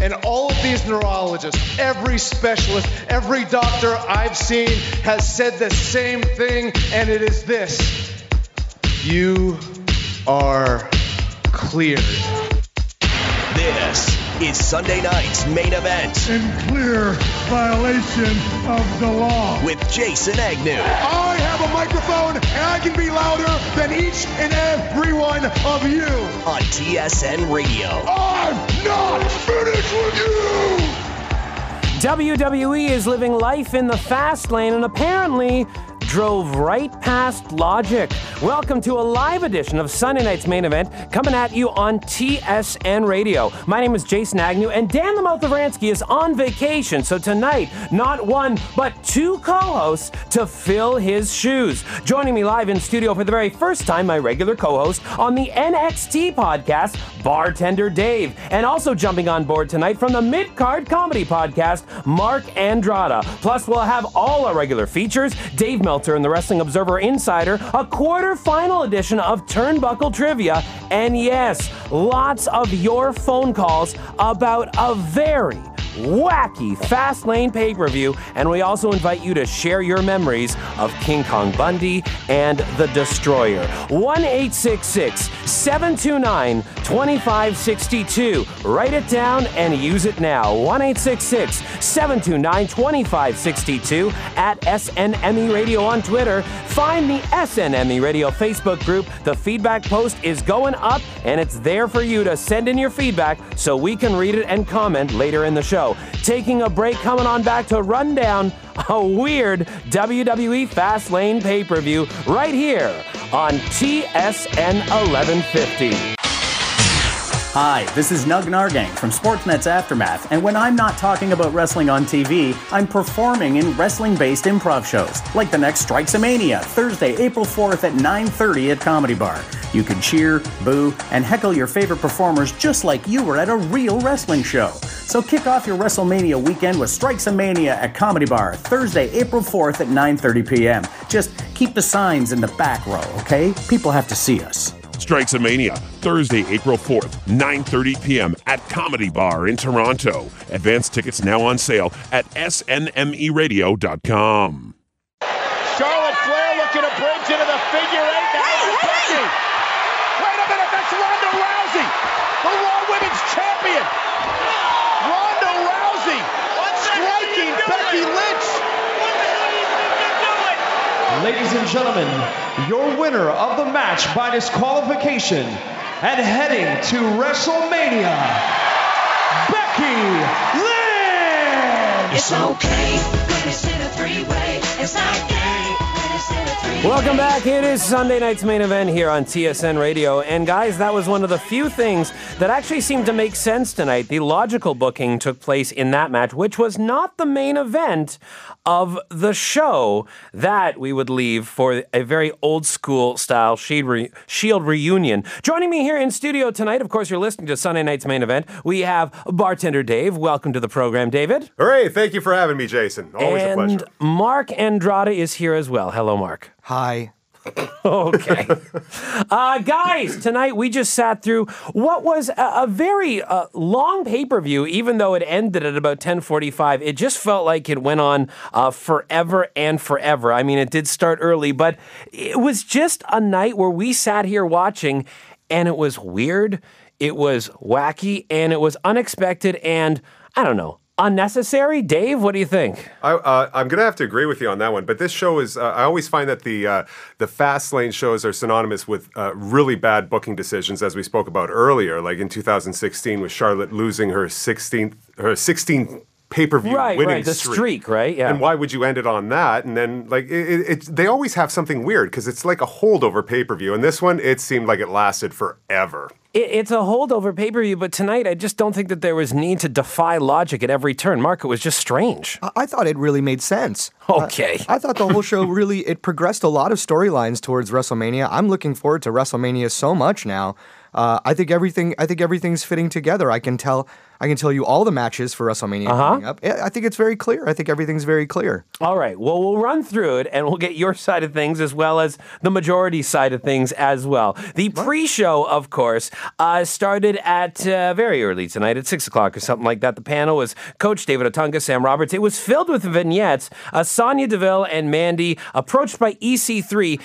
And all of these neurologists, every specialist, every doctor I've seen has said the same thing, and it is this. You are cleared. This is Sunday night's main event. In clear violation of the law. With Jason Agnew. I have a microphone and I can be louder than each and every one of you. On TSN Radio. I'm not finished with you! WWE is living life in the fast lane and apparently drove right past logic. Welcome to a live edition of Sunday night's main event, coming at you on TSN Radio. My name is Jason Agnew, and Dan the Mouth of Ransky is on vacation, so tonight, not one, but two co-hosts to fill his shoes. Joining me live in studio for the very first time, my regular co-host on the NXT podcast, Bartender Dave. And also jumping on board tonight from the Mid-Card Comedy podcast, Mark Andrada. Plus, we'll have all our regular features, Dave Meltzer and the Wrestling Observer Insider, a quarter-final edition of Turnbuckle Trivia, and yes, lots of your phone calls about a very wacky Fast Lane pay-per-view, and we also invite you to share your memories of King Kong Bundy and the Destroyer. 1-866-729-2562. Write it down and use it now. 1-866-729-2562 at SNME Radio on Twitter. Find the SNME Radio Facebook group. The feedback post is going up, and it's there for you to send in your feedback so we can read it and comment later in the show. Taking a break, coming on back to run down a weird WWE Fast Lane pay-per-view right here on TSN 1150. Hi, this is Nug Nargang from Sportsnet's Aftermath, and when I'm not talking about wrestling on TV, I'm performing in wrestling-based improv shows, like the next Strikes-A-Mania, Thursday, April 4th at 9:30 at Comedy Bar. You can cheer, boo, and heckle your favorite performers just like you were at a real wrestling show. So kick off your WrestleMania weekend with Strikes-A-Mania at Comedy Bar, Thursday, April 4th at 9:30 p.m. Just keep the signs in the back row, okay? People have to see us. Strikes-A-Mania, Thursday, April 4th, 9:30 p.m. at Comedy Bar in Toronto. Advance tickets now on sale at snmeradio.com. Charlotte Flair looking to bridge into the figure eight. Now Becky. Wait a minute, that's Ronda Rousey, the Raw Women's Champion. Ronda Rousey striking Becky Lynch. Ladies and gentlemen, your winner of the match by disqualification and heading to WrestleMania, Becky Lynch! It's okay when it's in a three-way. It's not gay when it's in a three-way. Welcome back. It is Sunday night's main event here on TSN Radio. And guys, that was one of the few things that actually seemed to make sense tonight. The logical booking took place in that match, which was not the main event of the show. That we would leave for a very old school style Shield reunion. Joining me here in studio tonight, of course, you're listening to Sunday night's main event. We have Bartender Dave. Welcome to the program, David. Hooray, thank you for having me, Jason. Always a pleasure. And Mark Andrada is here as well. Hello, Mark. Hi. Okay. Guys, tonight we just sat through what was a very long pay-per-view, even though it ended at about 10:45. It just felt like it went on forever and forever. I mean, it did start early, but it was just a night where we sat here watching, and it was weird, it was wacky, and it was unexpected, and I don't know, unnecessary. Dave, what do you think? I'm going to have to agree with you on that one. But this show is, I always find that the Fast Lane shows are synonymous with really bad booking decisions, as we spoke about earlier, like in 2016 with Charlotte losing her 16th pay-per-view winning the streak, right? Yeah. And why would you end it on that? And then, like, they always have something weird because it's like a holdover pay-per-view. And this one, it seemed like it lasted forever. It's a holdover pay-per-view, but tonight I just don't think that there was need to defy logic at every turn. Mark, it was just strange. I thought it really made sense. Okay. I thought the whole show it progressed a lot of storylines towards WrestleMania. I'm looking forward to WrestleMania so much now. I think everything's fitting together. I can tell I can tell you all the matches for WrestleMania coming up. I think it's very clear. I think everything's very clear. All right. Well, we'll run through it, and we'll get your side of things as well as the majority side of things as well. The pre-show, of course, started at very early tonight at 6 o'clock or something like that. The panel was Coach David Otunga, Sam Roberts. It was filled with vignettes. Sonya Deville and Mandy approached by EC3.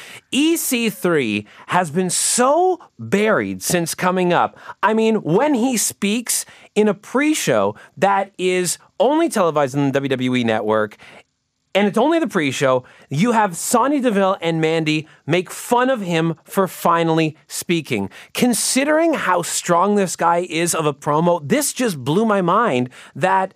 EC3 has been so buried since coming up. I mean, when he speaks in a pre-show that is only televised on the WWE Network, and it's only the pre-show, you have Sonya Deville and Mandy make fun of him for finally speaking. Considering how strong this guy is of a promo, this just blew my mind that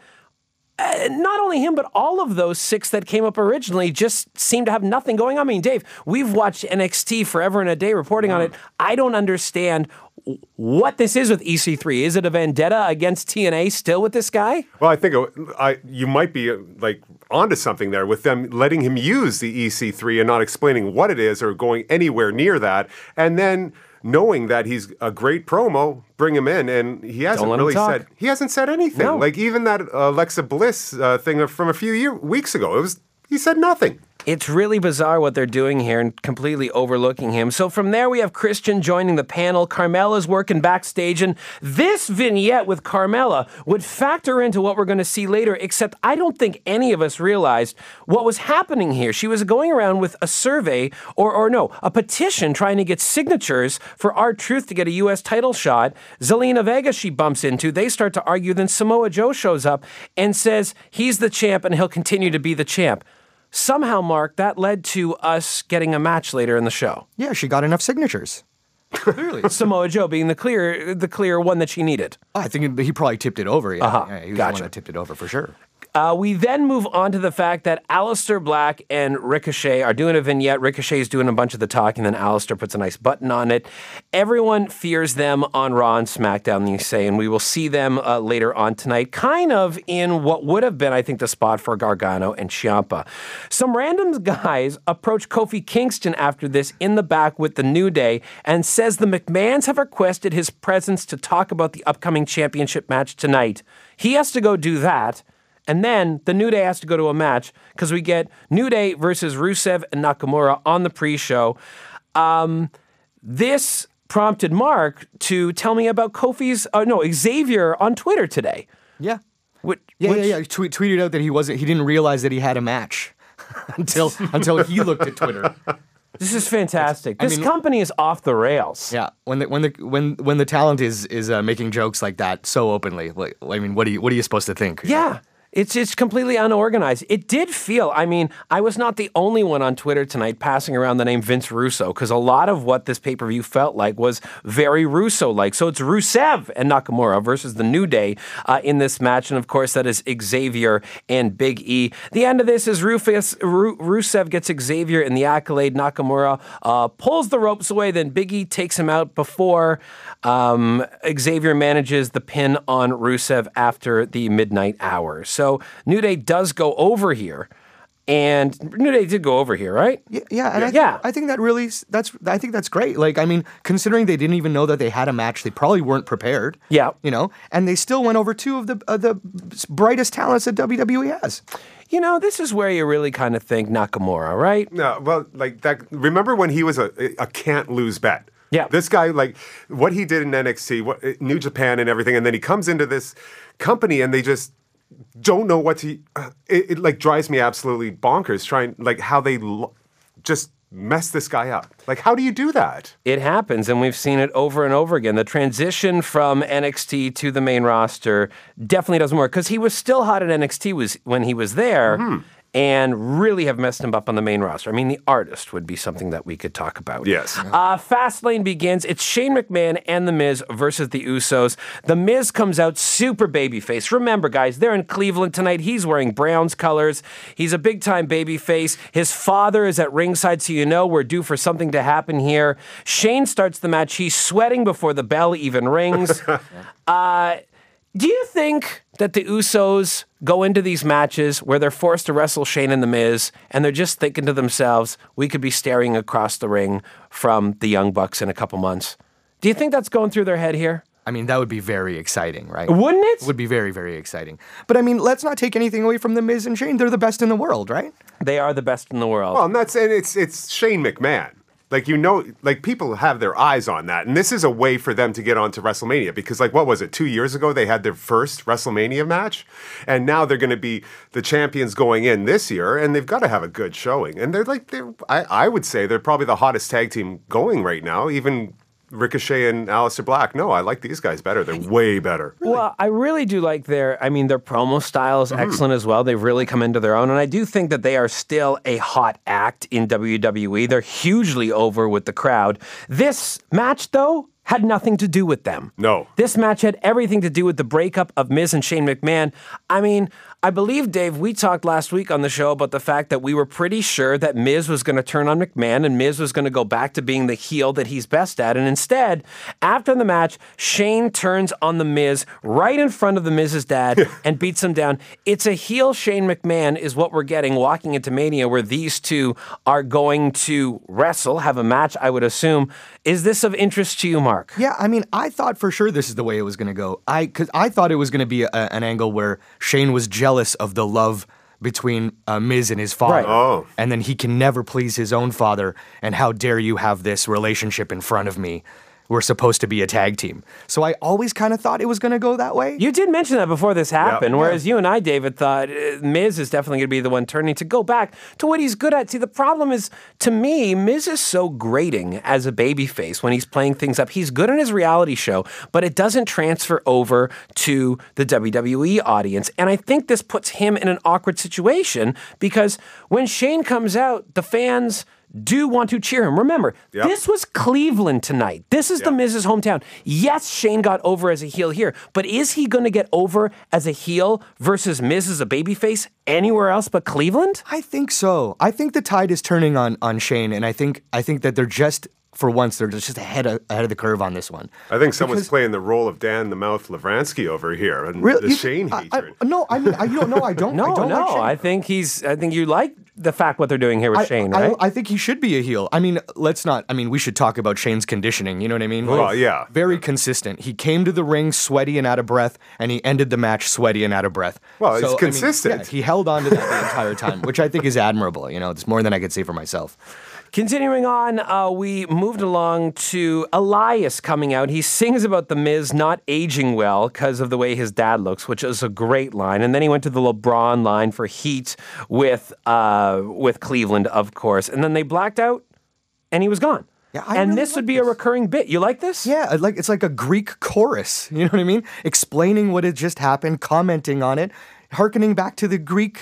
not only him, but all of those 6 that came up originally just seem to have nothing going on. I mean, Dave, we've watched NXT forever and a day reporting on it. I don't understand what this is with EC3. Is it a vendetta against TNA still with this guy? Well, I think you might be onto something there with them letting him use the EC3 and not explaining what it is or going anywhere near that. And then knowing that he's a great promo, bring him in, and he hasn't really said anything. No. Like even that Alexa Bliss thing from a few weeks ago, he said nothing. It's really bizarre what they're doing here and completely overlooking him. So from there, we have Christian joining the panel. Carmella's working backstage, and this vignette with Carmella would factor into what we're going to see later, except I don't think any of us realized what was happening here. She was going around with a survey, a petition trying to get signatures for R-Truth to get a U.S. title shot. Zelina Vega she bumps into. They start to argue. Then Samoa Joe shows up and says he's the champ and he'll continue to be the champ. Somehow, Mark, that led to us getting a match later in the show. Yeah, she got enough signatures. Clearly. Samoa Joe being the clear one that she needed. I think he probably tipped it over. Yeah, yeah he was the one that tipped it over for sure. We then move on to the fact that Aleister Black and Ricochet are doing a vignette. Ricochet's doing a bunch of the talking, then Aleister puts a nice button on it. Everyone fears them on Raw and SmackDown, you say, and we will see them later on tonight, kind of in what would have been, I think, the spot for Gargano and Ciampa. Some random guys approach Kofi Kingston after this in the back with the New Day and says the McMahons have requested his presence to talk about the upcoming championship match tonight. He has to go do that. And then the New Day has to go to a match because we get New Day versus Rusev and Nakamura on the pre-show. This prompted Mark to tell me about Xavier on Twitter today. Yeah. He tweeted out that he didn't realize that he had a match until he looked at Twitter. This is fantastic. This company is off the rails. Yeah, when the talent is making jokes like that so openly, what are you supposed to think? Yeah. It's completely unorganized. It did feel, I was not the only one on Twitter tonight passing around the name Vince Russo, because a lot of what this pay-per-view felt like was very Russo-like. So it's Rusev and Nakamura versus the New Day in this match, and of course that is Xavier and Big E. The end of this is Rusev gets Xavier in the accolade. Nakamura pulls the ropes away, then Big E takes him out before Xavier manages the pin on Rusev after the midnight hour. So New Day does go over here, and New Day did go over here, right? Yeah, I think that's great. Considering they didn't even know that they had a match, they probably weren't prepared. Yeah, and they still went over 2 of the brightest talents that WWE has. This is where you really kind of think Nakamura, right? No, well, like that. Remember when he was a can't lose bet? Yeah. This guy, what he did in NXT, New Japan and everything, and then he comes into this company and they just don't know what to... It drives me absolutely bonkers how they just mess this guy up. How do you do that? It happens, and we've seen it over and over again. The transition from NXT to the main roster definitely doesn't work, because he was still hot at NXT when he was there, and really have messed him up on the main roster. The artist would be something that we could talk about. Yes. Fastlane begins. It's Shane McMahon and The Miz versus the Usos. The Miz comes out super babyface. Remember, guys, they're in Cleveland tonight. He's wearing Browns colors. He's a big-time babyface. His father is at ringside, so we're due for something to happen here. Shane starts the match. He's sweating before the bell even rings. Do you think that the Usos go into these matches where they're forced to wrestle Shane and The Miz, and they're just thinking to themselves, we could be staring across the ring from the Young Bucks in a couple months? Do you think that's going through their head here? I mean, that would be very exciting, right? Wouldn't it? It would be very, very exciting. But I mean, let's not take anything away from The Miz and Shane. They're the best in the world, right? They are the best in the world. Well, and it's Shane McMahon. Like, people have their eyes on that. And this is a way for them to get onto WrestleMania because, like, what was it, 2 years ago they had their first WrestleMania match? And now they're going to be the champions going in this year, and they've got to have a good showing. And I would say they're probably the hottest tag team going right now, even Ricochet and Aleister Black. No, I like these guys better. They're way better. Well, I really do like their promo style is excellent as well. They've really come into their own. And I do think that they are still a hot act in WWE. They're hugely over with the crowd. This match, though, had nothing to do with them. No. This match had everything to do with the breakup of Miz and Shane McMahon. I mean, I believe, Dave, we talked last week on the show about the fact that we were pretty sure that Miz was going to turn on McMahon and Miz was going to go back to being the heel that he's best at. And instead, after the match, Shane turns on the Miz right in front of the Miz's dad and beats him down. It's a heel Shane McMahon is what we're getting walking into Mania, where these two are going to wrestle, have a match, I would assume. Is this of interest to you, Mark? Yeah, I mean, I thought for sure this is the way it was going to go. Because I thought it was going to be an angle where Shane was jealous of the love between Miz and his father. Right. Oh. And then he can never please his own father. And how dare you have this relationship in front of me? We're supposed to be a tag team. So I always kind of thought it was going to go that way. You did mention that before this happened, Yeah. whereas you and I, David, thought Miz is definitely going to be the one turning to go back to what he's good at. See, the problem is, to me, Miz is so grating as a babyface when he's playing things up. He's good in his reality show, but it doesn't transfer over to the WWE audience. And I think this puts him in an awkward situation because when Shane comes out, the fans do want to cheer him. Remember, this was Cleveland tonight. This is the Miz's hometown. Yes, Shane got over as a heel here, but is he going to get over as a heel versus Miz as a babyface anywhere else but Cleveland? I think so. I think the tide is turning on Shane, and I think that they're just, for once, they're just ahead of the curve on this one. I think someone's playing the role of Dan the Mouth Lavransky over here, and the Shane hatred. No, I mean, I don't know. I don't. No, I don't like Shane. I think you like the fact what they're doing here with Shane, right? I think he should be a heel. I mean, we should talk about Shane's conditioning. You know what I mean? Well, yeah. Very consistent. He came to the ring sweaty and out of breath, and he ended the match sweaty and out of breath. Well, it's consistent. I mean, he held on to that the entire time, which I think is admirable. You know, it's more than I could say for myself. Continuing on, we moved along to Elias coming out. He sings about the Miz not aging well because of the way his dad looks, which is a great line. And then he went to the LeBron line for Heat with Cleveland, of course. And then they blacked out, and he was gone. Yeah, and this would be a recurring bit. You like this? Yeah, it's like a Greek chorus. You know what I mean? Explaining what had just happened, commenting on it. Harkening back to the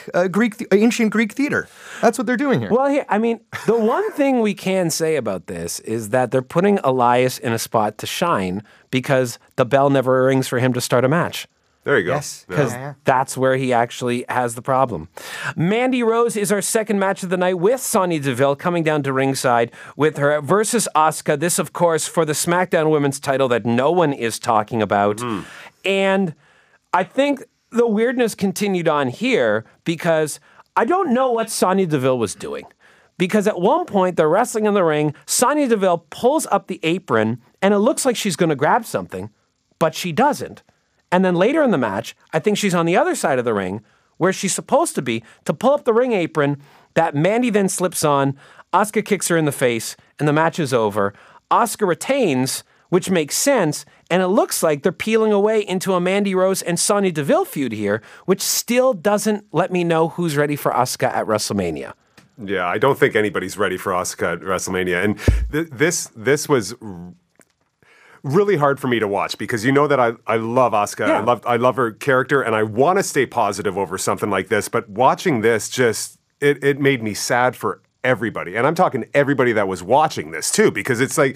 ancient Greek theater. That's what they're doing here. Well, the one thing we can say about this is that they're putting Elias in a spot to shine because the bell never rings for him to start a match. There you go. Yes, because that's where he actually has the problem. Mandy Rose is our second match of the night with Sonya Deville coming down to ringside with her versus Asuka. This, of course, for the SmackDown Women's title that no one is talking about. And I think the weirdness continued on here because I don't know what Sonya Deville was doing. Because at one point, they're wrestling in the ring, Sonya Deville pulls up the apron, and it looks like she's going to grab something, but she doesn't. And then later in the match, I think she's on the other side of the ring, where she's supposed to be, to pull up the ring apron, that Mandy then slips on, Asuka kicks her in the face, and the match is over. Asuka retains, which makes sense, and it looks like they're peeling away into a Mandy Rose and Sonya Deville feud here, which still doesn't let me know who's ready for Asuka at WrestleMania. Yeah, I don't think anybody's ready for Asuka at WrestleMania. And this was really hard for me to watch because you know that I love Asuka. Yeah. I love her character, and I want to stay positive over something like this. But watching this just it made me sad for everybody. And I'm talking everybody that was watching this too, because it's like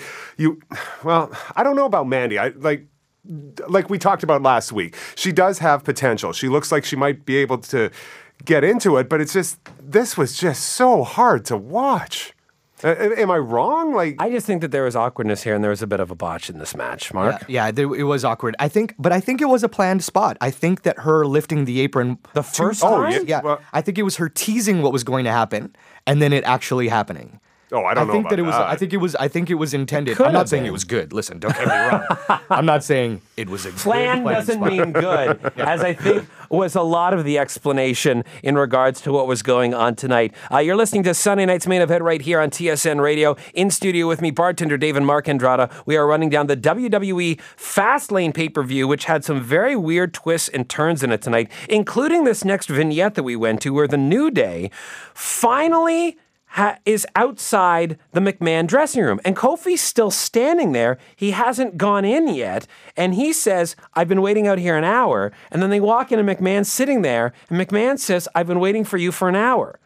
I don't know about Mandy. Like we talked about last week, she does have potential. She looks like she might be able to get into it, but this was just so hard to watch. Am I wrong? I just think that there was awkwardness here, and there was a bit of a botch in this match, Mark. Yeah, it was awkward. I think it was a planned spot. I think that her lifting the apron the first time. I think it was her teasing what was going to happen, and then it actually happening. Oh, I don't know think about that it was. that. I think it was intended. Could I'm have not saying been. it was good. Listen, don't get me wrong. I'm not saying it was a Plan good doesn't mean good, as I think was a lot of the explanation in regards to what was going on tonight. You're listening to Sunday Night's Main Event right here on TSN Radio. In studio with me, bartender Dave and Mark Andrada. We are running down the WWE Fastlane pay-per-view, which had some very weird twists and turns in it tonight, including this next vignette that we went to, where the New Day finally is outside the McMahon dressing room. And Kofi's still standing there. He hasn't gone in yet. And he says, I've been waiting out here an hour. And then they walk in and McMahon's sitting there. And McMahon says, I've been waiting for you for an hour.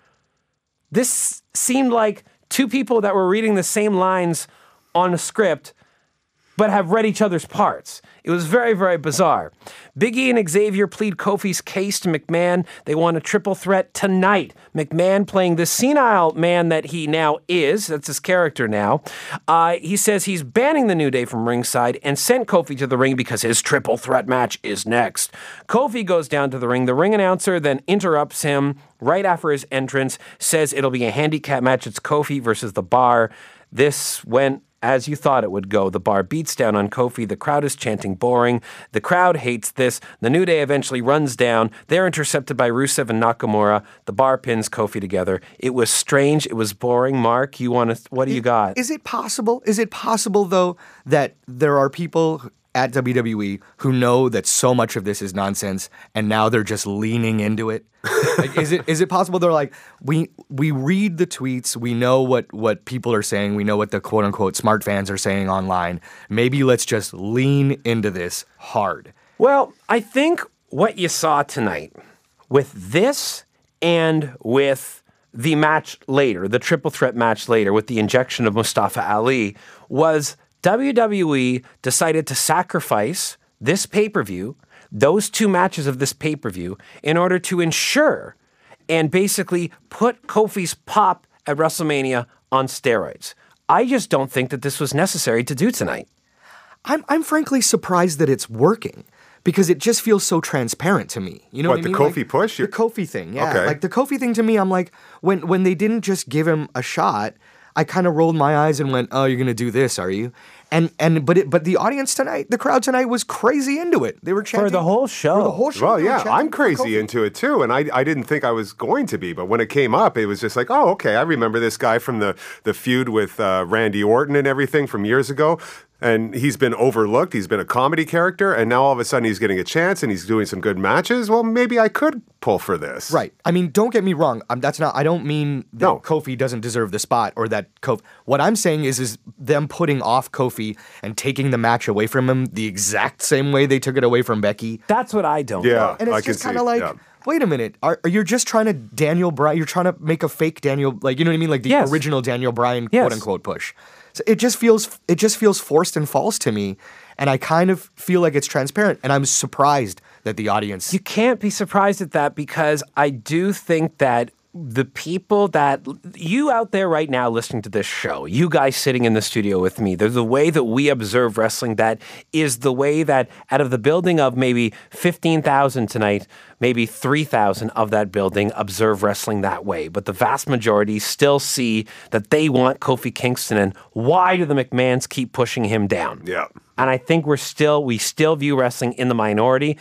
This seemed like two people that were reading the same lines on a script, but have read each other's parts. It was very, very bizarre. Big E and Xavier plead Kofi's case to McMahon. They want a triple threat tonight. McMahon playing the senile man that he now is. That's his character now. He says he's banning the New Day from ringside and sent Kofi to the ring because his triple threat match is next. Kofi goes down to the ring. The ring announcer then interrupts him right after his entrance, says it'll be a handicap match. It's Kofi versus The Bar. This went as you thought it would go. The Bar beats down on Kofi. The crowd is chanting boring. The crowd hates this. The New Day eventually runs down. They're intercepted by Rusev and Nakamura. The Bar pins Kofi together. It was strange. It was boring. Mark, what do you got? Is it possible? Is it possible, though, that there are people at WWE who know that so much of this is nonsense and now they're just leaning into it? Like, is it possible they're like, we read the tweets, we know what people are saying, we know what the quote unquote smart fans are saying online. Maybe let's just lean into this hard. Well, I think what you saw tonight with this and with the match later, the triple threat match later with the injection of Mustafa Ali, was WWE decided to sacrifice this pay-per-view, those two matches of this pay-per-view, in order to ensure and basically put Kofi's pop at WrestleMania on steroids. I just don't think that this was necessary to do tonight. I'm frankly surprised that it's working because it just feels so transparent to me. You know what I mean? The Kofi push? The Kofi thing, yeah. Okay. Like the Kofi thing to me, I'm like, when they didn't just give him a shot, I kind of rolled my eyes and went, "Oh, you're gonna do this, are you?" But the audience tonight, the crowd tonight was crazy into it. They were chanting For the whole show. For the whole show. Well, they were yeah, chanting I'm for crazy Kofi. into it too, and I didn't think I was going to be, but when it came up, it was just like, oh, okay, I remember this guy from the feud with Randy Orton and everything from years ago. And he's been overlooked. He's been a comedy character, and now all of a sudden he's getting a chance and he's doing some good matches. Well, maybe I could pull for this. Right. I mean, don't get me wrong. I don't mean that No. Kofi doesn't deserve the spot or that Kofi. What I'm saying is them putting off Kofi and taking the match away from him the exact same way they took it away from Becky. That's what I don't Yeah, know. And it's I can just kind see, of like, yeah. wait a minute, are you just trying to Daniel Bryan? You're trying to make a fake Daniel, like, you know what I mean, like the Yes. original Daniel Bryan Yes. quote unquote push. So it just feels forced and false to me, and I kind of feel like it's transparent, and I'm surprised that the audience. You can't be surprised at that because I do think that the people that you out there right now listening to this show, you guys sitting in the studio with me, there's the way that we observe wrestling that is the way that out of the building of maybe 15,000 tonight, maybe 3,000 of that building observe wrestling that way. But the vast majority still see that they want Kofi Kingston, and why do the McMahons keep pushing him down? Yeah. And I think we still view wrestling in the minority.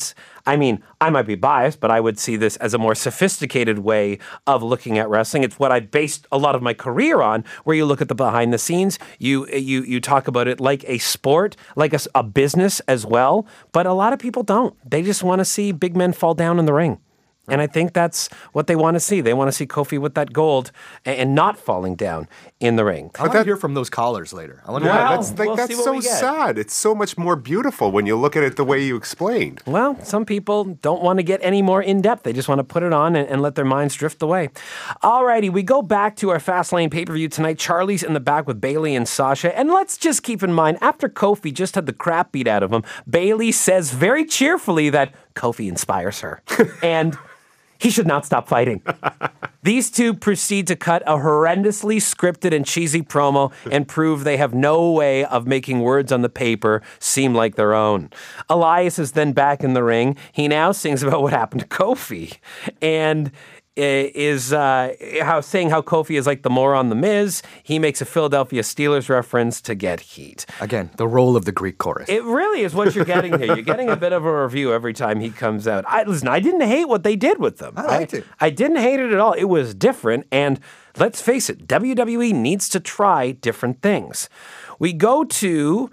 I might be biased, but I would see this as a more sophisticated way of looking at wrestling. It's what I based a lot of my career on, where you look at the behind the scenes, you talk about it like a sport, like a business as well. But a lot of people don't. They just want to see big men fall down in the ring. And I think that's what they want to see. They want to see Kofi with that gold and not falling down in the ring. I want to hear from those callers later. I want to Yeah, Well, we'll that's see what so we get. sad. It's so much more beautiful when you look at it the way you explained. Well, some people don't want to get any more in-depth. They just want to put it on and let their minds drift away. Alrighty, we go back to our Fastlane pay-per-view tonight. Charlie's in the back with Bayley and Sasha. And let's just keep in mind, after Kofi just had the crap beat out of him, Bayley says very cheerfully that Kofi inspires her. And he should not stop fighting. These two proceed to cut a horrendously scripted and cheesy promo and prove they have no way of making words on the paper seem like their own. Elias is then back in the ring. He now sings about what happened to Kofi. And is saying how Kofi is like the moron the Miz. He makes a Philadelphia Steelers reference to get heat. Again, the role of the Greek chorus. It really is what you're getting here. You're getting a bit of a review every time he comes out. Listen, I didn't hate what they did with them. I liked it. I didn't hate it at all. It was different, and let's face it, WWE needs to try different things. We go to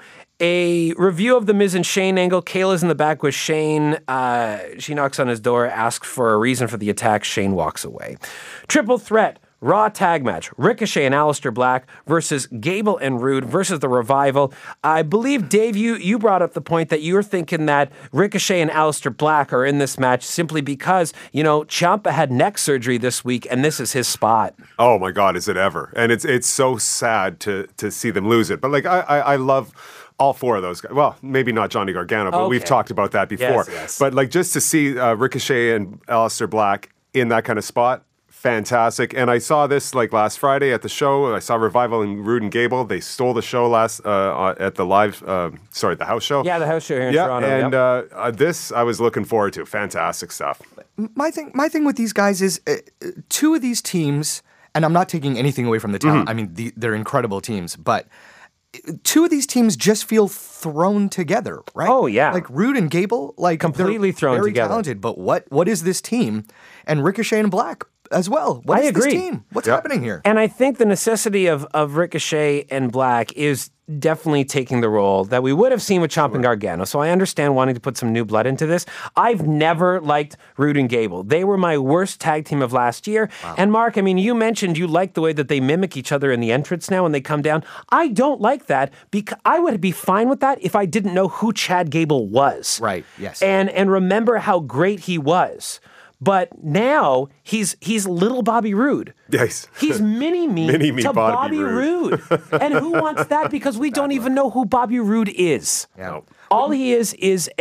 a review of the Miz and Shane angle. Kayla's in the back with Shane. She knocks on his door, asks for a reason for the attack. Shane walks away. Triple threat. Raw tag match. Ricochet and Aleister Black versus Gable and Rude versus The Revival. I believe, Dave, you brought up the point that you're thinking that Ricochet and Aleister Black are in this match simply because, Ciampa had neck surgery this week and this is his spot. Oh my God, is it ever? And it's so sad to see them lose it. But I love all four of those guys. Well, maybe not Johnny Gargano, but we've talked about that before. Yes. But just to see Ricochet and Aleister Black in that kind of spot, fantastic. And I saw this last Friday at the show. I saw Revival and Rude and Gable. They stole the show last at the live, the house show. Yeah, the house show here in Toronto. And this I was looking forward to. Fantastic stuff. My thing with these guys is two of these teams, and I'm not taking anything away from the talent. I mean, they're incredible teams, but two of these teams just feel thrown together, right? Oh, yeah. Like Rude and Gable, completely thrown very together. Talented, but what is this team? And Ricochet and Black as well. What is this team? What's happening here? And I think the necessity of Ricochet and Black is definitely taking the role that we would have seen with Ciampa and Gargano. So I understand wanting to put some new blood into this. I've never liked Rude and Gable. They were my worst tag team of last year. Wow. And Mark, you mentioned you like the way that they mimic each other in the entrance now when they come down. I don't like that because I would be fine with that if I didn't know who Chad Gable was. Right, yes. And remember how great he was. But now he's little Bobby Roode. Yes. He's mini-me to Bobby Roode. And who wants that? Because we don't even know who Bobby Roode is. Yeah. All he is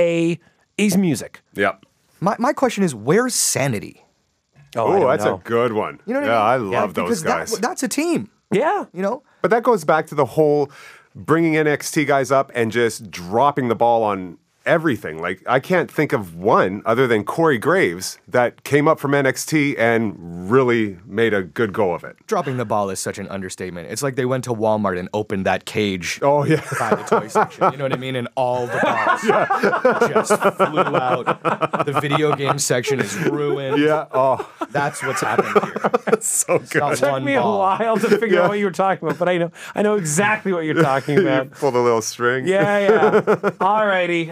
music. Yep. My question is, where's Sanity? Oh, that's a good one. You know what I mean? I love those guys. That's a team. Yeah. But that goes back to the whole bringing NXT guys up and just dropping the ball on everything. I can't think of one other than Corey Graves that came up from NXT and really made a good go of it. Dropping the ball is such an understatement. It's like they went to Walmart and opened that cage. Oh, yeah. By the toy section. You know what I mean? And all the balls just flew out. The video game section is ruined. Yeah. Oh. That's what's happening here. That's so good. It took me a while to figure out what you were talking about, but I know exactly what you're talking about. You pull the little string. Yeah. Alrighty.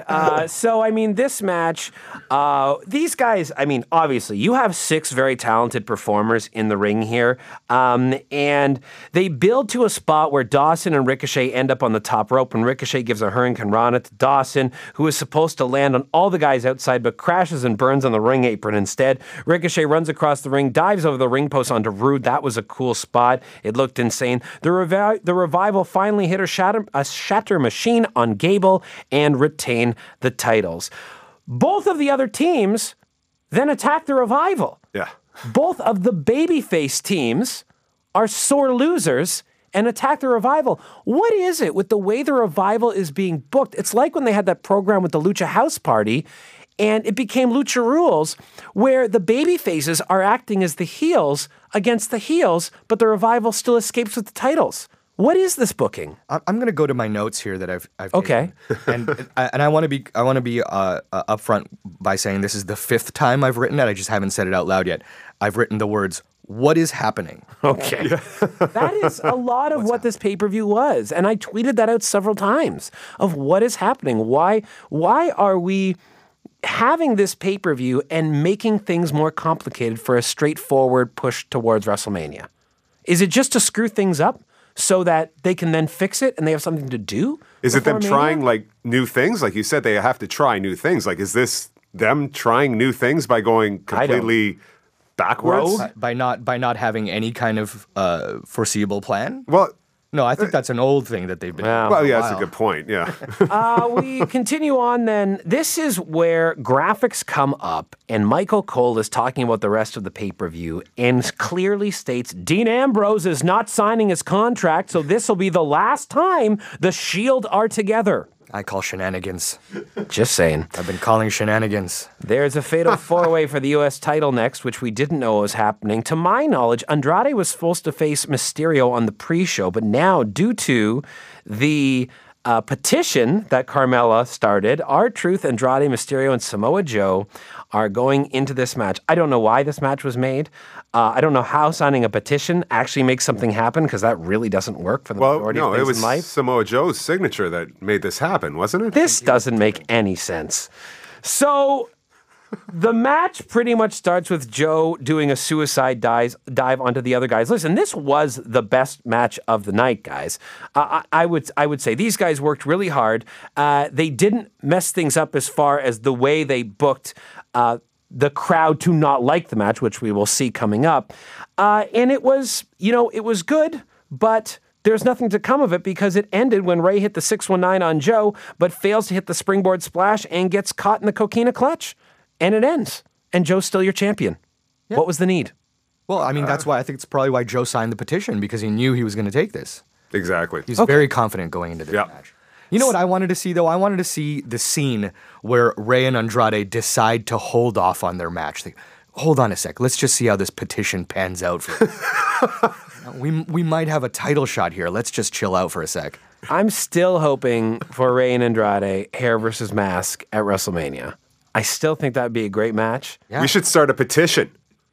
This match, these guys, obviously, you have 6 very talented performers in the ring here, and they build to a spot where Dawson and Ricochet end up on the top rope, and Ricochet gives a Hurricane Rana to Dawson, who is supposed to land on all the guys outside, but crashes and burns on the ring apron instead. Ricochet runs across the ring, dives over the ring post onto Rude. That was a cool spot. It looked insane. The Revival finally hit a shatter machine on Gable and retain the titles. Both of the other teams then attack the Revival. Yeah. Both of the babyface teams are sore losers and attack the Revival. What is it with the way the Revival is being booked? It's like when they had that program with the Lucha House Party, and it became Lucha Rules, where the babyfaces are acting as the heels against the heels, but the Revival still escapes with the titles. What is this booking? I'm going to go to my notes here that I've okay, taken. and I want to be upfront by saying this is the 5th time I've written it. I just haven't said it out loud yet. I've written the words, "What is happening?" Okay, that is a lot of what this pay-per-view was, and I tweeted that out several times of what is happening. Why are we having this pay-per-view and making things more complicated for a straightforward push towards WrestleMania? Is it just to screw things up so that they can then fix it and they have something to do? Is it them Mania? trying new things? Like you said, they have to try new things. Is this them trying new things by going completely backwards? By not having any kind of foreseeable plan? Well, no, I think that's an old thing that they've been doing. Well, yeah, that's a good point, yeah. We continue on then. This is where graphics come up, and Michael Cole is talking about the rest of the pay-per-view and clearly states Dean Ambrose is not signing his contract, so this will be the last time the Shield are together. I call shenanigans. Just saying. I've been calling shenanigans. There's a fatal four-way for the U.S. title next, which we didn't know was happening. To my knowledge, Andrade was supposed to face Mysterio on the pre-show, but now, due to the petition that Carmella started, R-Truth, Andrade, Mysterio, and Samoa Joe are going into this match. I don't know why this match was made. I don't know how signing a petition actually makes something happen, because that really doesn't work for the majority of things in life. It was Samoa Joe's signature that made this happen, wasn't it? This doesn't make any sense. So the match pretty much starts with Joe doing a suicide dive onto the other guys. Listen, this was the best match of the night, guys. I would say these guys worked really hard. They didn't mess things up as far as the way they booked the crowd to not like the match, which we will see coming up. And it was, it was good, but there's nothing to come of it, because it ended when Ray hit the 619 on Joe, but fails to hit the springboard splash and gets caught in the coquina clutch. And it ends. And Joe's still your champion. Yeah. What was the need? Well, I mean, that's why I think it's probably why Joe signed the petition, because he knew he was going to take this. Exactly. He's very confident going into this match. You know what I wanted to see, though? I wanted to see the scene where Ray and Andrade decide to hold off on their match. Hold on a sec. Let's just see how this petition pans out for us. we might have a title shot here. Let's just chill out for a sec. I'm still hoping for Ray and Andrade, hair versus mask, at WrestleMania. I still think that would be a great match. Yeah. We should start a petition.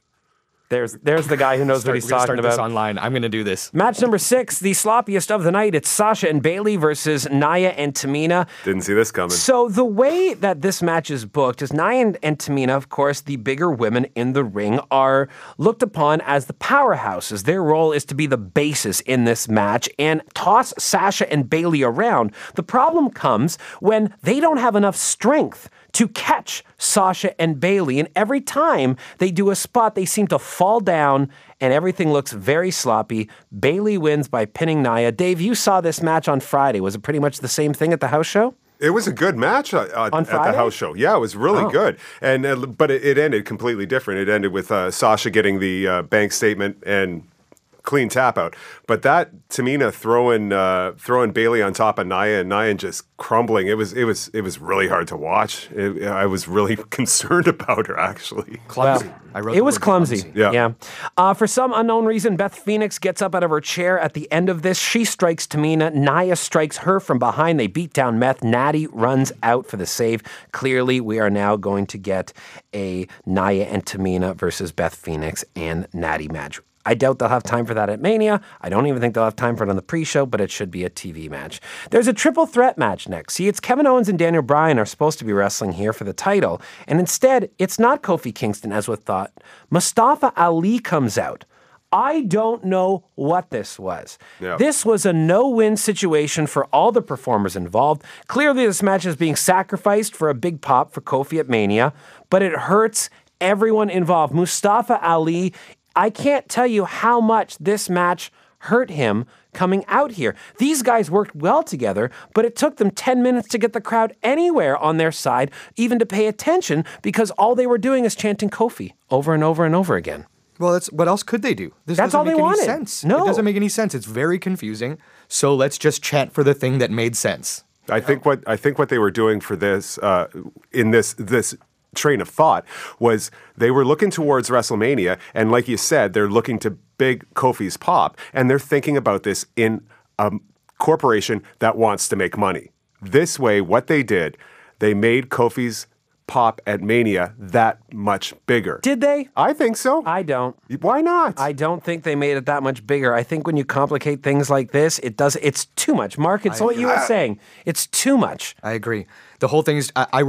There's the guy who knows what he's talking about. This online. I'm going to do this. Match number 6, the sloppiest of the night. It's Sasha and Bayley versus Nia and Tamina. Didn't see this coming. So the way that this match is booked is Nia and Tamina, of course, the bigger women in the ring, are looked upon as the powerhouses. Their role is to be the bases in this match and toss Sasha and Bayley around. The problem comes when they don't have enough strength to catch Sasha and Bayley. And every time they do a spot, they seem to fall down and everything looks very sloppy. Bayley wins by pinning Nia. Dave, you saw this match on Friday. Was it pretty much the same thing at the house show? It was a good match at the house show. Yeah, it was really good. And but it ended completely different. It ended with Sasha getting the bank statement and clean tap out. But that Tamina throwing Bayley on top of Nia and Nia just crumbling. It was really hard to watch. I was really concerned about her, actually. Clumsy. It was clumsy. Yeah. For some unknown reason, Beth Phoenix gets up out of her chair at the end of this. She strikes Tamina. Nia strikes her from behind. They beat down Meth. Natty runs out for the save. Clearly, we are now going to get a Nia and Tamina versus Beth Phoenix and Natty match. I doubt they'll have time for that at Mania. I don't even think they'll have time for it on the pre-show, but it should be a TV match. There's a triple threat match next. See, it's Kevin Owens and Daniel Bryan are supposed to be wrestling here for the title, and instead, it's not Kofi Kingston, as was thought. Mustafa Ali comes out. I don't know what this was. Yep. This was a no-win situation for all the performers involved. Clearly, this match is being sacrificed for a big pop for Kofi at Mania, but it hurts everyone involved. Mustafa Ali, I can't tell you how much this match hurt him coming out here. These guys worked well together, but it took them 10 minutes to get the crowd anywhere on their side, even to pay attention, because all they were doing is chanting Kofi over and over and over again. Well, what else could they do? That's all they wanted. Sense. No. It doesn't make any sense. It's very confusing. So let's just chant for the thing that made sense. I think what they were doing for this in this train of thought was they were looking towards WrestleMania, and like you said, they're looking to big Kofi's pop, and they're thinking about this in a corporation that wants to make money. This way, what they did, they made Kofi's pop at Mania that much bigger. Did they? I think so. I don't. Why not? I don't think they made it that much bigger. I think when you complicate things like this, it's too much. Mark, it's what you were saying. It's too much. I agree. The whole thing is,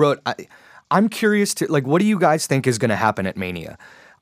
I'm curious to, what do you guys think is going to happen at Mania?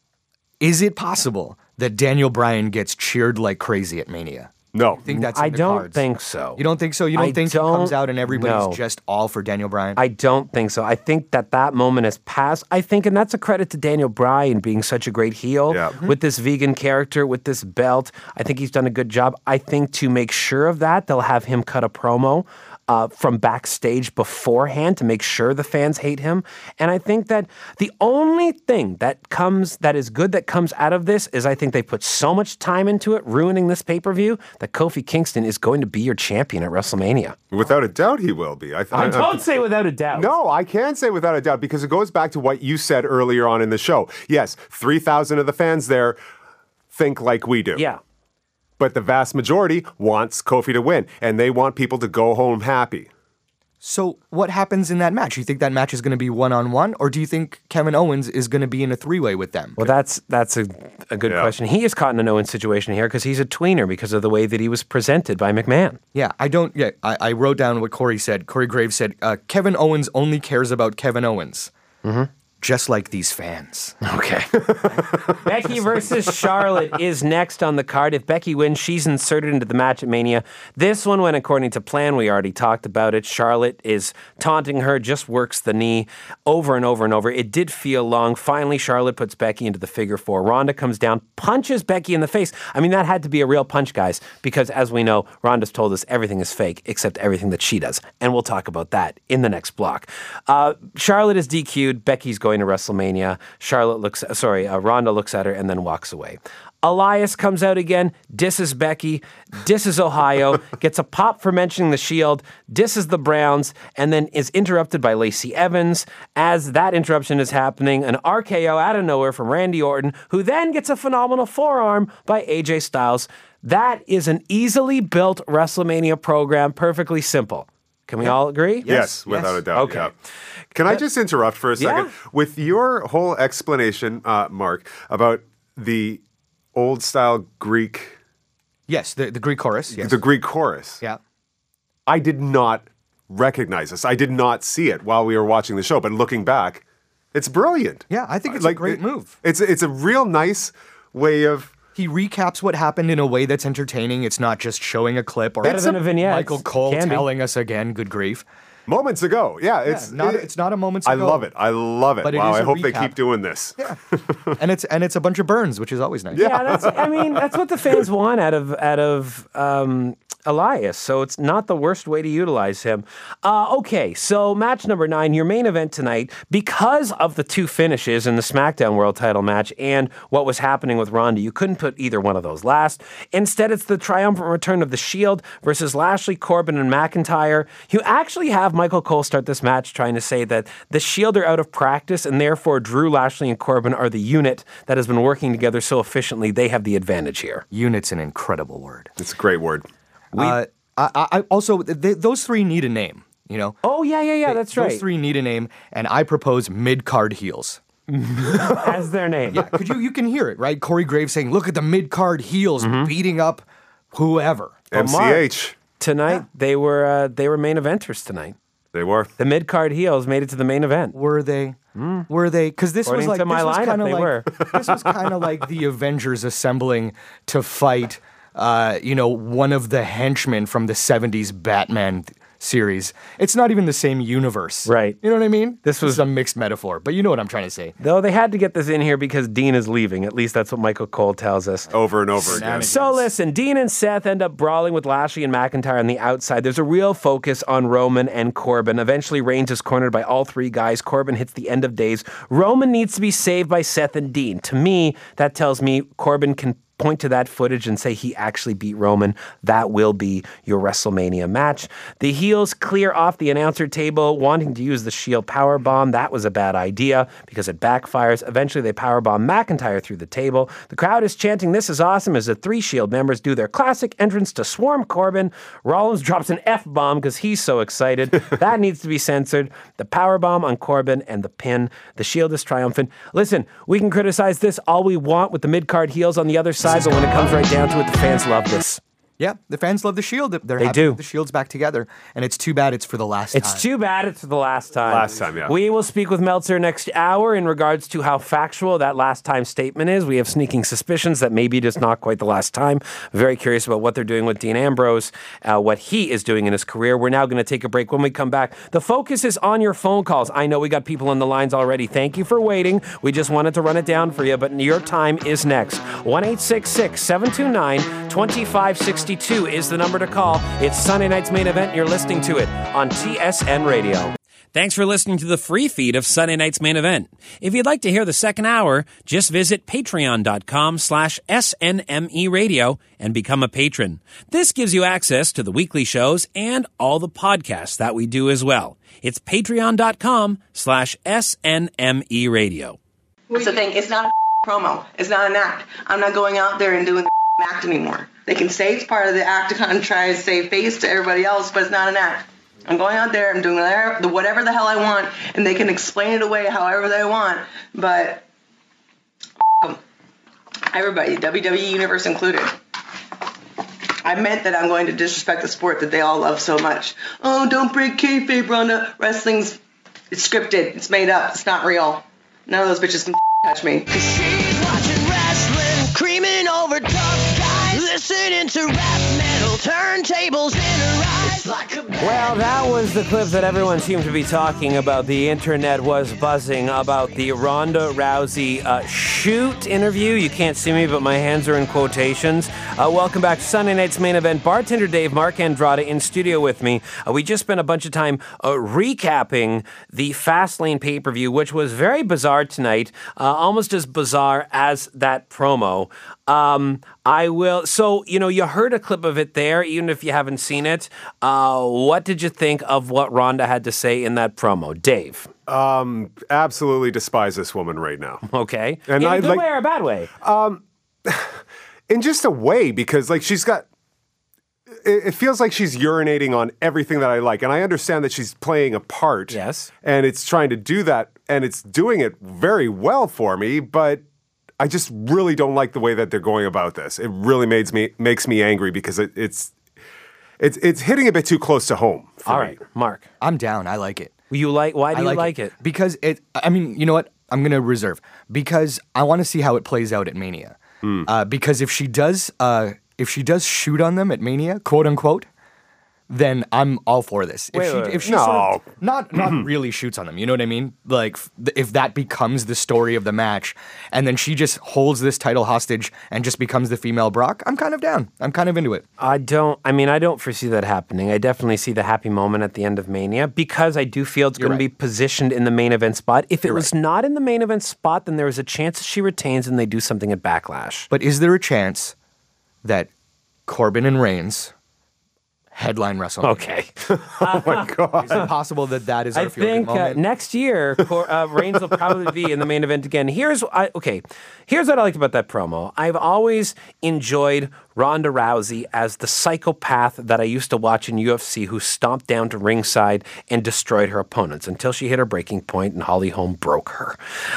Is it possible that Daniel Bryan gets cheered like crazy at Mania? No. I think that's I in the don't cards. think so. You don't think so? You don't think he comes out and everybody's just all for Daniel Bryan? I don't think so. I think that moment has passed. I think, and that's a credit to Daniel Bryan being such a great heel with this vegan character, with this belt. I think he's done a good job. I think to make sure of that, they'll have him cut a promo from backstage beforehand to make sure the fans hate him. And I think that the only thing that is good that comes out of this is I think they put so much time into it, ruining this pay-per-view, that Kofi Kingston is going to be your champion at WrestleMania. Without a doubt, he will be. Don't say without a doubt. No, I can say without a doubt because it goes back to what you said earlier on in the show. Yes, 3,000 of the fans there think like we do. Yeah. But the vast majority wants Kofi to win, and they want people to go home happy. So what happens in that match? You think that match is going to be one-on-one, or do you think Kevin Owens is going to be in a three-way with them? Well, that's a good question. He is caught in an Owens situation here because he's a tweener because of the way that he was presented by McMahon. Yeah, I wrote down what Corey said. Corey Graves said, Kevin Owens only cares about Kevin Owens. Mm-hmm. Just like these fans. Okay. Becky versus Charlotte is next on the card. If Becky wins, she's inserted into the match at Mania. This one went according to plan. We already talked about it. Charlotte is taunting her, just works the knee over and over and over. It did feel long. Finally, Charlotte puts Becky into the figure four. Ronda comes down, punches Becky in the face. I mean, that had to be a real punch, guys, because as we know, Ronda's told us everything is fake except everything that she does. And we'll talk about that in the next block. Charlotte is DQ'd. Becky's going to WrestleMania. Ronda looks at her and then walks away. Elias comes out again, disses Becky, disses Ohio, gets a pop for mentioning the Shield, disses the Browns, and then is interrupted by Lacey Evans. As that interruption is happening, an RKO out of nowhere from Randy Orton, who then gets a phenomenal forearm by AJ Styles. That is an easily built WrestleMania program, perfectly simple. Can we all agree? Yes, without a doubt. Okay. Yeah. Can I just interrupt for a second? Yeah. With your whole explanation, Mark, about the old-style Greek... Yes, the Greek chorus. Yes. The Greek chorus. Yeah. I did not recognize this. I did not see it while we were watching the show, but looking back, it's brilliant. Yeah, I think it's a great move. It's a real nice way of... He recaps what happened in a way that's entertaining. It's not just showing a clip or Better than a vignette. Michael Cole Can be. telling us again, good grief. Moments ago. Yeah, it's not a moments I ago. love it. I love it. But it Wow, is I a hope they recap. keep doing this. Yeah. and it's a bunch of burns, which is always nice. Yeah, that's what the fans want out of Elias, so it's not the worst way to utilize him. Okay, so match number 9, your main event tonight, because of the two finishes in the SmackDown World Title match and what was happening with Ronda, you couldn't put either one of those last. Instead, it's the triumphant return of the Shield versus Lashley, Corbin, and McIntyre. You actually have Michael Cole start this match trying to say that the Shield are out of practice and therefore Drew, Lashley, and Corbin are the unit that has been working together so efficiently. They have the advantage here. Unit's an incredible word. It's a great word. I also those three need a name, you know. Oh yeah, that's right. Those three need a name, and I propose mid-card heels. As their name. Yeah, you can hear it, right? Corey Graves saying, "Look at the mid-card heels beating up whoever." MCH. Tonight they were main eventers tonight. They were. The mid-card heels made it to the main event. Were they? Were they? Because this According was like to my this was lineup, kinda they like, were. This was kind of like the Avengers assembling to fight, one of the henchmen from the '70s Batman series. It's not even the same universe, Right. You know what I mean? This was a mixed metaphor, but you know what I'm trying to say. Though they had to get this in here because Dean is leaving. At least that's what Michael Cole tells us. Over and over again. So listen, Dean and Seth end up brawling with Lashley and McIntyre on the outside. There's a real focus on Roman and Corbin. Eventually, Reigns is cornered by all three guys. Corbin hits the end of days. Roman needs to be saved by Seth and Dean. To me, that tells me Corbin can point to that footage and say he actually beat Roman. That will be your WrestleMania match. The heels clear off the announcer table, wanting to use the Shield powerbomb. That was a bad idea because it backfires. Eventually, they powerbomb McIntyre through the table. The crowd is chanting, "This is awesome," as the three Shield members do their classic entrance to swarm Corbin. Rollins drops an F-bomb because he's so excited. That needs to be censored. The powerbomb on Corbin and the pin. The Shield is triumphant. Listen, we can criticize this all we want with the mid-card heels on the other side, but when it comes right down to it, the fans love this. Yeah, the fans love the Shield. They're They happy do. with the Shield's back together, and it's too bad it's for the last time. It's too bad it's the last time. Last time, yeah. We will speak with Meltzer next hour in regards to how factual that last time statement is. We have sneaking suspicions that maybe it is not quite the last time. Very curious about what they're doing with Dean Ambrose, what he is doing in his career. We're now going to take a break. When we come back, the focus is on your phone calls. I know we got people on the lines already. Thank you for waiting. We just wanted to run it down for you, but your time is next. 1-866-729 2562 is the number to call. It's Sunday night's main event, and you're listening to it on TSN Radio. Thanks for listening to the free feed of Sunday night's main event. If you'd like to hear the second hour, just visit patreon.com/SNME radio and become a patron. This gives you access to the weekly shows and all the podcasts that we do as well. It's patreon.com/SNME radio. That's the thing. It's not a promo. It's not an act. I'm not going out there and doing the act anymore. They can say it's part of the act to kind of try to save face to everybody else, but it's not an act. I'm going out there, I'm doing whatever the hell I want, and they can explain it away however they want, but everybody, WWE Universe included. I meant that I'm going to disrespect the sport that they all love so much. Oh, don't break kayfabe, Ronda. Wrestling's it's scripted, it's made up, it's not real. None of those bitches can touch me. She's watching wrestling, creaming over tough guys, listening to rap metal, turntables in her eyes. Like a Well, that was the clip that everyone seemed to be talking about. The internet was buzzing about the Ronda Rousey shoot interview. You can't see me, but my hands are in quotations. Welcome back to Sunday night's main event. Bartender Dave, Mark Andrade in studio with me. We just spent a bunch of time recapping the Fastlane pay-per-view, which was very bizarre tonight, almost as bizarre as that promo. So, you heard a clip of it there, even if you haven't seen it. What did you think of what Ronda had to say in that promo? Dave? Absolutely despise this woman right now. Okay. And in a good way or a bad way? In just a way, because she's got... It feels like she's urinating on everything that I like. And I understand that she's playing a part. Yes. And it's trying to do that, and it's doing it very well for me, but I just really don't like the way that they're going about this. It really makes me angry because it's hitting a bit too close to home. All right, Mark. I'm down. I like it. Why do you like it? Because you know what? I'm going to reserve. Because I want to see how it plays out at Mania. Because if she does shoot on them at Mania, quote unquote, then I'm all for this. If she sort of not really shoots on them, you know what I mean? Like, if that becomes the story of the match, and then she just holds this title hostage and just becomes the female Brock, I'm kind of down. I'm kind of into it. I don't foresee that happening. I definitely see the happy moment at the end of Mania because I do feel it's going to be positioned in the main event spot. If it was not in the main event spot, then there is a chance that she retains and they do something at Backlash. But is there a chance that Corbin and Reigns headline WrestleMania? Okay. Oh my God. Is it possible that is our feel-good moment? I think next year, Reigns will probably be in the main event again. Here's what I liked about that promo. I've always enjoyed Ronda Rousey as the psychopath that I used to watch in UFC who stomped down to ringside and destroyed her opponents until she hit her breaking point and Holly Holm broke her.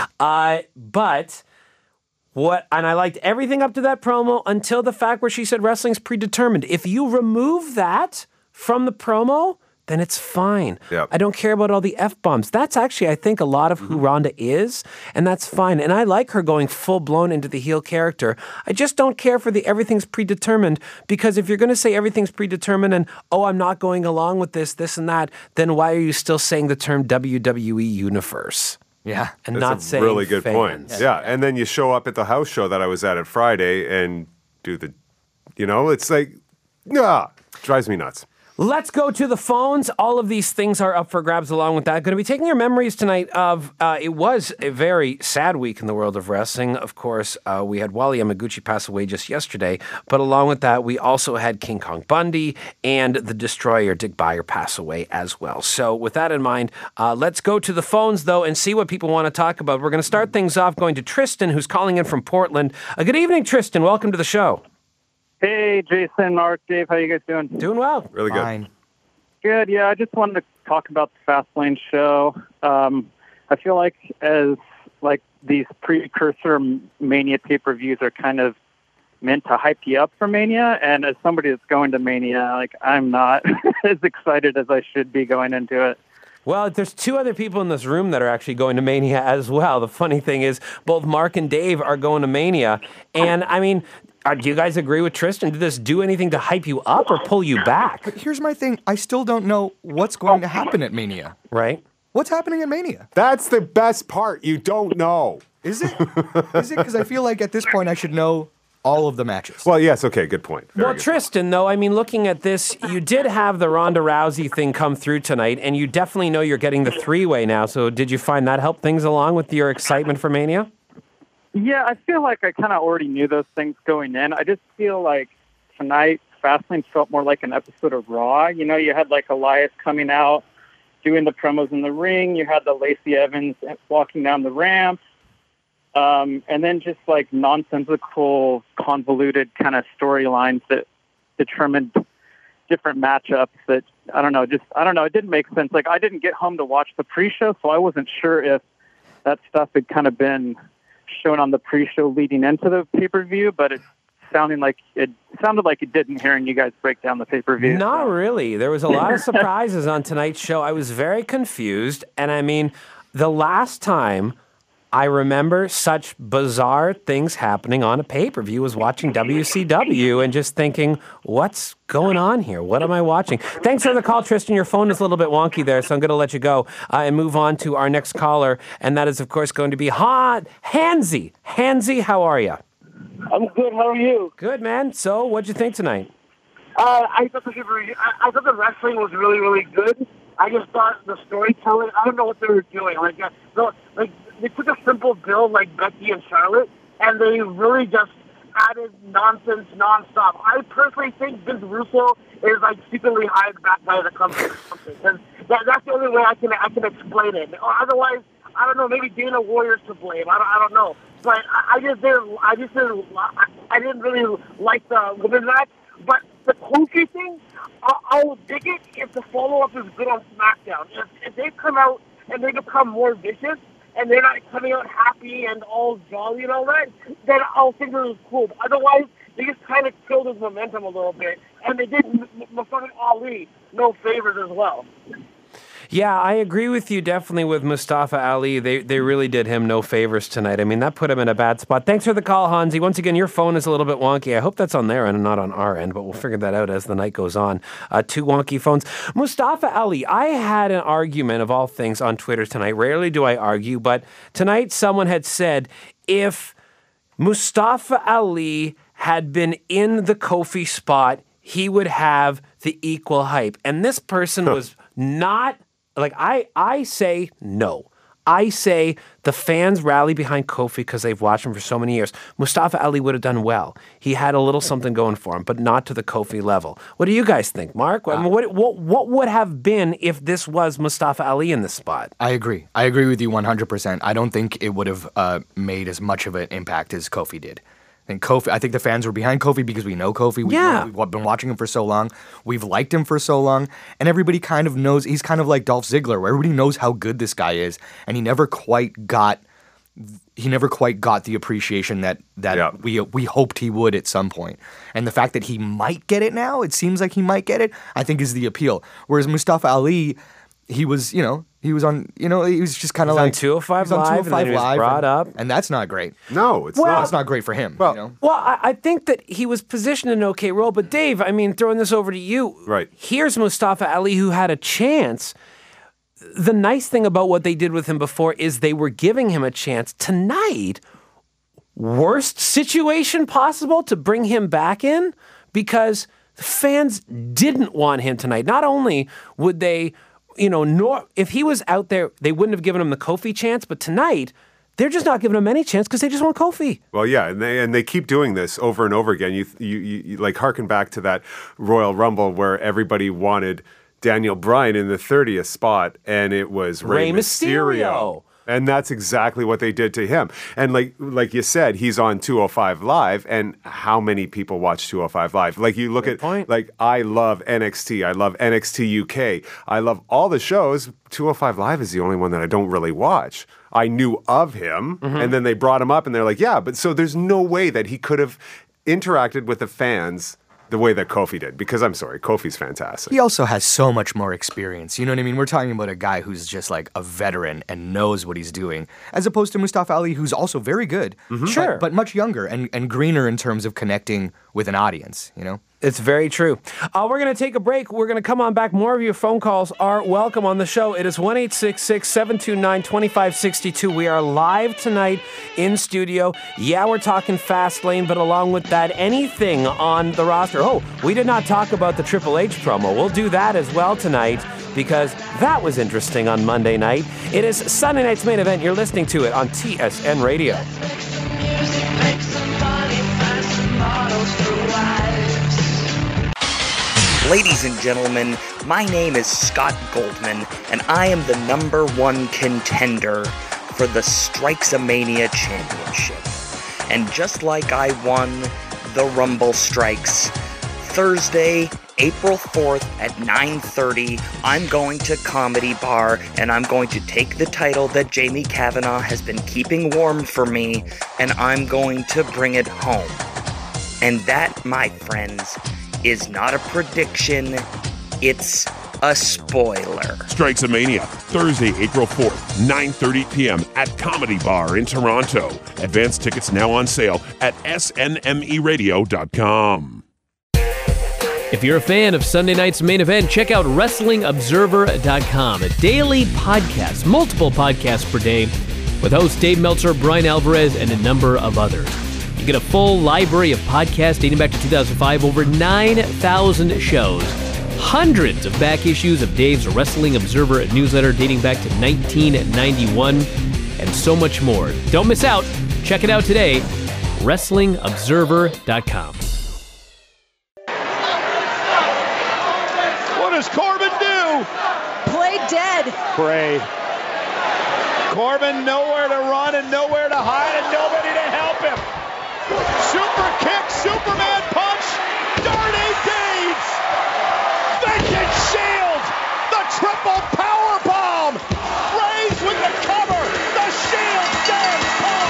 And I liked everything up to that promo until the fact where she said wrestling's predetermined. If you remove that from the promo, then it's fine. Yep. I don't care about all the F-bombs. That's actually, I think, a lot of who Ronda is, and that's fine. And I like her going full-blown into the heel character. I just don't care for the everything's predetermined, because if you're going to say everything's predetermined and, I'm not going along with this and that, then why are you still saying the term WWE Universe? Yeah. And That's not a saying really good fans. point. Yeah. And then you show up at the house show that I was at Friday and do it's like, drives me nuts. Let's go to the phones. All of these things are up for grabs along with that. Going to be taking your memories tonight of, it was a very sad week in the world of wrestling. Of course, we had Wally Yamaguchi pass away just yesterday, but along with that, we also had King Kong Bundy and the Destroyer, Dick Beyer, pass away as well. So with that in mind, let's go to the phones, though, and see what people want to talk about. We're going to start things off going to Tristan, who's calling in from Portland. Good evening, Tristan. Welcome to the show. Hey, Jason, Mark, Dave, how you guys doing? Doing well. Really good. Fine. Good, yeah. I just wanted to talk about the Fastlane show. I feel like these precursor Mania pay-per-views are kind of meant to hype you up for Mania, and as somebody that's going to Mania, I'm not as excited as I should be going into it. Well, there's two other people in this room that are actually going to Mania as well. The funny thing is, both Mark and Dave are going to Mania, and do you guys agree with Tristan? Did this do anything to hype you up or pull you back? But here's my thing. I still don't know what's going to happen at Mania. Right? What's happening at Mania? That's the best part. You don't know. Is it? Is it? Because I feel like at this point I should know all of the matches. Well, yes, okay, good point. Very Well, good. Tristan, though, I mean, looking at this, you did have the Ronda Rousey thing come through tonight, and you definitely know you're getting the three-way now. So did you find that helped things along with your excitement for Mania? Yeah, I feel like I kind of already knew those things going in. I just feel like tonight, Fastlane felt more like an episode of Raw. You know, you had like Elias coming out, doing the promos in the ring. You had the Lacey Evans walking down the ramp. And then just like nonsensical, convoluted kind of storylines that determined different matchups that, I don't know, it didn't make sense. Like, I didn't get home to watch the pre-show, so I wasn't sure if that stuff had kind of been shown on the pre-show leading into the pay-per-view, but it sounded like it didn't hearing you guys break down the pay-per-view. Not really. There was a lot of surprises on tonight's show. I was very confused, and I mean, the last time I remember such bizarre things happening on a pay-per-view was watching WCW and just thinking, what's going on here? What am I watching? Thanks for the call, Tristan. Your phone is a little bit wonky there, so I'm going to let you go and move on to our next caller, and that is, of course, going to be Hansy. Hansy, how are you? I'm good. How are you? Good, man. So, what'd you think tonight? I thought the wrestling was really, really good. I just thought the storytelling, I don't know what they were doing. Like they took a simple build like Becky and Charlotte, and they really just added nonsense nonstop. I personally think Vince Russo is like secretly hired back by the company. And that's the only way I can explain it. Otherwise, I don't know. Maybe Dana Warrior's to blame. I don't know. But I didn't really like the women's match. But the Kofi thing, I'll dig it if the follow-up is good on SmackDown. If they come out and they become more vicious, and they're not coming out happy and all jolly and all that, then I'll think it was cool. But otherwise, they just kind of killed his momentum a little bit. And they did Mustafa Ali no favors as well. Yeah, I agree with you definitely with Mustafa Ali. They really did him no favors tonight. I mean, that put him in a bad spot. Thanks for the call, Hansi. Once again, your phone is a little bit wonky. I hope that's on their end and not on our end, but we'll figure that out as the night goes on. Two wonky phones. Mustafa Ali, I had an argument of all things on Twitter tonight. Rarely do I argue, but tonight someone had said if Mustafa Ali had been in the Kofi spot, he would have the equal hype. And this person was not... Like, I say no. I say the fans rally behind Kofi because they've watched him for so many years. Mustafa Ali would have done well. He had a little something going for him, but not to the Kofi level. What do you guys think, Mark? I mean, what would have been if this was Mustafa Ali in this spot? I agree. I agree with you 100%. I don't think it would have made as much of an impact as Kofi did. I think the fans were behind Kofi because we know Kofi. We've been watching him for so long. We've liked him for so long. And everybody kind of knows, he's kind of like Dolph Ziggler, where everybody knows how good this guy is. And he never quite got the appreciation that we hoped he would at some point. And the fact that he might get it now, it seems like he might get it, I think is the appeal. Whereas Mustafa Ali, he was just kind of like... on 205 Live, and then he was brought up. And that's not great. No, it's not. It's not great for him. Well, I think that he was positioned in an okay role. But Dave, I mean, throwing this over to you. Right. Here's Mustafa Ali, who had a chance. The nice thing about what they did with him before is they were giving him a chance. Tonight, worst situation possible to bring him back in, because the fans didn't want him tonight. Not only would they... if he was out there, they wouldn't have given him the Kofi chance. But tonight, they're just not giving him any chance because they just want Kofi. Well, yeah, and they keep doing this over and over again. You like harken back to that Royal Rumble where everybody wanted Daniel Bryan in the 30th spot, and it was Rey Mysterio. And that's exactly what they did to him. And like you said, he's on 205 Live, and how many people watch 205 Live? Like, you look like, I love NXT, I love NXT UK, I love all the shows. 205 Live is the only one that I don't really watch. I knew of him, and then they brought him up, and they're like, yeah, but so there's no way that he could have interacted with the fans the way that Kofi did, because I'm sorry, Kofi's fantastic. He also has so much more experience. You know what I mean? We're talking about a guy who's just like a veteran and knows what he's doing, as opposed to Mustafa Ali, who's also very good, Sure, but much younger and greener in terms of connecting with an audience. You know. It's very true. We're going to take a break. We're going to come on back. More of your phone calls are welcome on the show. It is 1-866-729-2562. We are live tonight in studio. Yeah, we're talking Fastlane, but along with that, anything on the roster. Oh, we did not talk about the Triple H promo. We'll do that as well tonight because that was interesting on Monday night. It is Sunday night's main event. You're listening to it on TSN Radio. Ladies and gentlemen, my name is Scott Goldman, and I am the #1 contender for the Strikes-A-Mania Championship. And just like I won the Rumble Strikes, Thursday, April 4th at 9:30, I'm going to Comedy Bar, and I'm going to take the title that Jamie Kavanaugh has been keeping warm for me, and I'm going to bring it home. And that, my friends, is not a prediction, it's a spoiler. Strikes-A-Mania, Thursday, April 4th, 9:30 p.m. at Comedy Bar in Toronto. Advance tickets now on sale at snmeradio.com. If you're a fan of Sunday night's main event, check out WrestlingObserver.com, a daily podcast, multiple podcasts per day, with hosts Dave Meltzer, Brian Alvarez, and a number of others. You get a full library of podcasts dating back to 2005, over 9,000 shows, hundreds of back issues of Dave's Wrestling Observer newsletter dating back to 1991, and so much more. Don't miss out. Check it out today, WrestlingObserver.com. What does Corbin do? Play dead. Pray. Corbin nowhere to run and nowhere to hide and nobody to help him. Super kick, Superman punch, Dirty Deeds, Vintage Shield, the triple power bomb, Reigns with the cover, the Shield stands tall.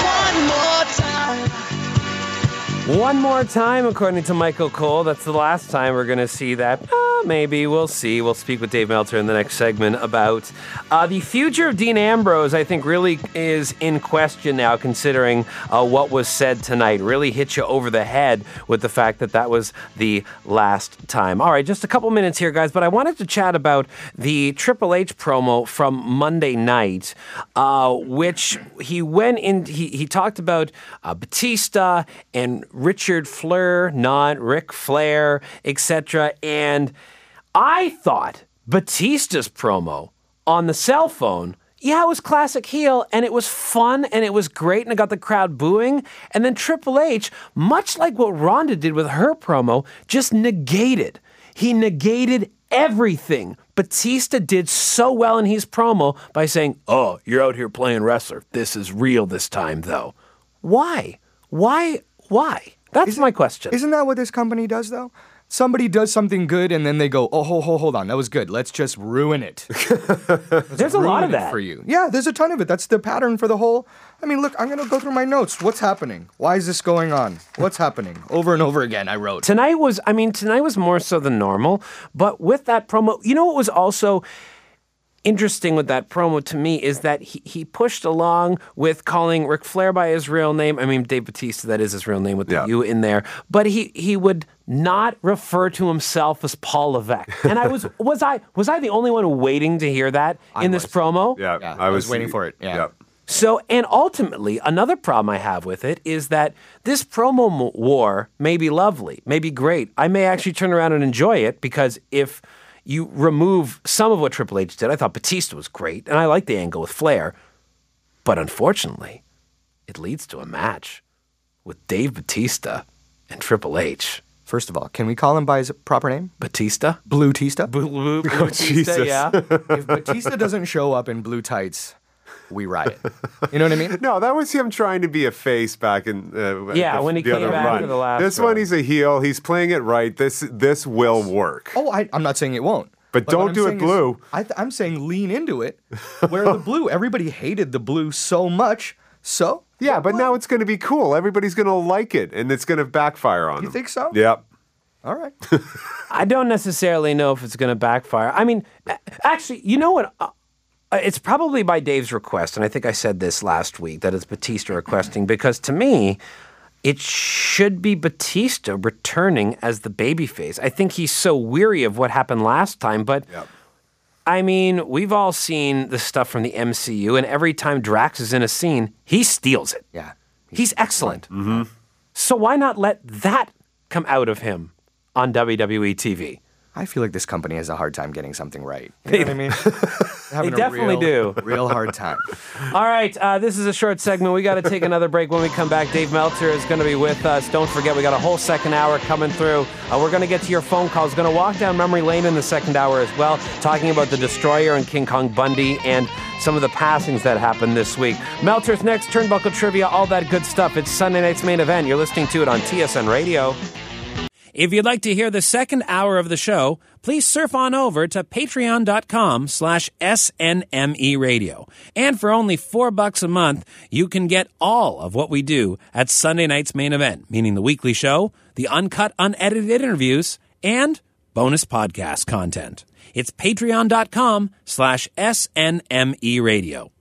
One more time, according to Michael Cole. That's the last time we're going to see that. Maybe. We'll see. We'll speak with Dave Meltzer in the next segment about the future of Dean Ambrose, I think, really is in question now, considering what was said tonight. Really hit you over the head with the fact that that was the last time. All right, just a couple minutes here, guys, but I wanted to chat about the Triple H promo from Monday night, which he went in, he talked about Batista and Richard Fleur, not Ric Flair, etc. And I thought Batista's promo on the cell phone, yeah, it was classic heel, and it was fun, and it was great, and it got the crowd booing. And then Triple H, much like what Ronda did with her promo, just negated. He negated everything Batista did so well in his promo by saying, "Oh, you're out here playing wrestler. This is real this time, though." Why? That's my question. Isn't that what this company does, though? Somebody does something good, and then they go, "Oh, hold on, that was good. Let's just ruin it." There's a lot of that for you. Yeah, there's a ton of it. That's the pattern for the whole. I mean, look, I'm gonna go through my notes. What's happening? Why is this going on? What's happening? Over and over again, I wrote. Tonight was more so than normal, but with that promo, you know what was also interesting with that promo to me is that he pushed along with calling Ric Flair by his real name. I mean, Dave Batista, that is his real name with the U in there. But he would not refer to himself as Paul Levesque. And I was I the only one waiting to hear that in this promo? Yeah, I was waiting for it. Yeah. So, and ultimately, another problem I have with it is that this promo war may be lovely, may be great. I may actually turn around and enjoy it because if you remove some of what Triple H did, I thought Batista was great, and I like the angle with Flair. But unfortunately, it leads to a match with Dave Batista and Triple H. First of all, can we call him by his proper name? Batista? Blue Tista? Blue Batista, Jesus. yeah. If Batista doesn't show up in blue tights, we riot. You know what I mean? No, that was him trying to be a face back in when he came other back run. to the last This run. one, he's a heel. He's playing it right. This will work. Oh, I'm not saying it won't. But don't do it blue. I'm saying lean into it. Where the blue, everybody hated the blue so much. So? Yeah, but now it's going to be cool. Everybody's going to like it, and it's going to backfire on them. You think so? Yep. All right. I don't necessarily know if it's going to backfire. I mean, actually, you know what? It's probably by Dave's request, and I think I said this last week, that it's Batista requesting, because to me, it should be Batista returning as the babyface. I think he's so weary of what happened last time, but I mean, we've all seen the stuff from the MCU, and every time Drax is in a scene, he steals it. Yeah. He's excellent. So why not let that come out of him on WWE TV? I feel like this company has a hard time getting something right. You know what I mean? They definitely do. Real hard time. All right, this is a short segment. We got to take another break. When we come back, Dave Meltzer is going to be with us. Don't forget, we got a whole second hour coming through. We're going to get to your phone calls. Going to walk down memory lane in the second hour as well, talking about the Destroyer and King Kong Bundy and some of the passings that happened this week. Meltzer's next, Turnbuckle Trivia, all that good stuff. It's Sunday night's main event. You're listening to it on TSN Radio. If you'd like to hear the second hour of the show, please surf on over to patreon.com/SNME Radio. And for only $4 a month, you can get all of what we do at Sunday night's main event, meaning the weekly show, the uncut, unedited interviews, and bonus podcast content. It's patreon.com/SNME Radio.